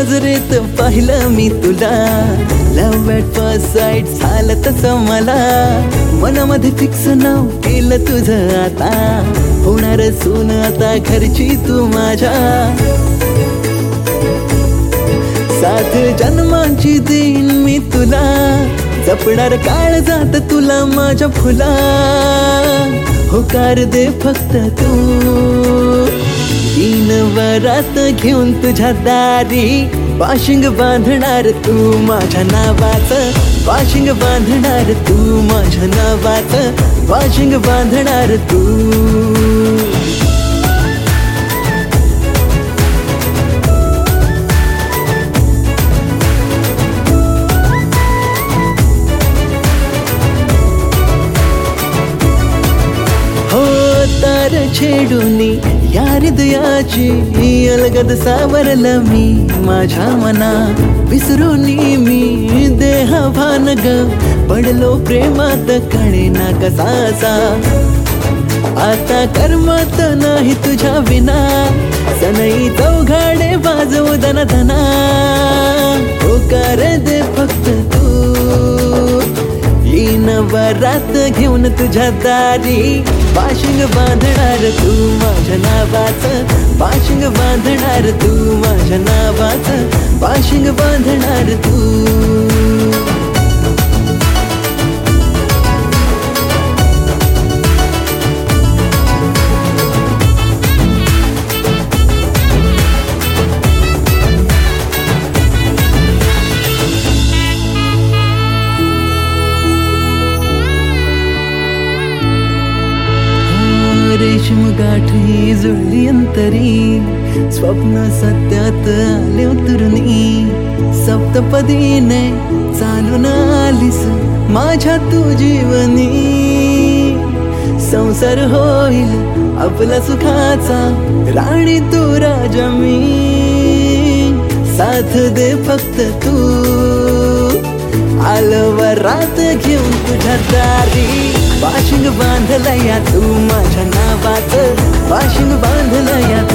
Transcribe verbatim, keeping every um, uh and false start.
नजरेत पाहिलं मी तुला, लव्ह ॲट फर्स्ट साईट झालं तसं मला. मनामध्ये फिक्स नाव केलं तुझं आता, होणार सून आता घरची तू माझ्या. सात जन्मांची देईन मी तुला, जपणार काळ जात तुला माझ्या फुला. होकार दे फक्त तू, तीन वरात घेऊन तुझ्या दारी. वाशिंग बांधणार तू माझ्या नावाचं, वाशिंग बांधणार तू माझ्या नावाचं, वाशिंग बांधणार तू. तार छेडूनी या हृदयाची अलगद सावरलं मी माझ्या मना. विसरूनी मी देह भान ग, पडलो प्रेमात कळेना कसाचा. आता करमत नाही तुझ्या विना, सनई चौघाडे वाजवू दना दना. होकार दे फक्त तू, येईन वरात घेऊन तुझ्या दारी. वाशिंग बांधणार तू माझ्या नावाचं, वाशिंग बांधणार तू माझ्या नावाचं, वाशिंग बांधणार तू. रेशीम गाठ ही जुळली अंतरी, स्वप्न सत्यात आले उतरणी. सप्तपदीने चालून आलीस माझ्या तू जीवनी. संसार होईल आपला सुखाचा, राणी तू राजा मी. साथ दे फक्त तू, आलं वरात घेऊन तुझ्या दारी. वाशिंग बांधलं या तू माझ्या नावाचं, वाशिंग बांधलं या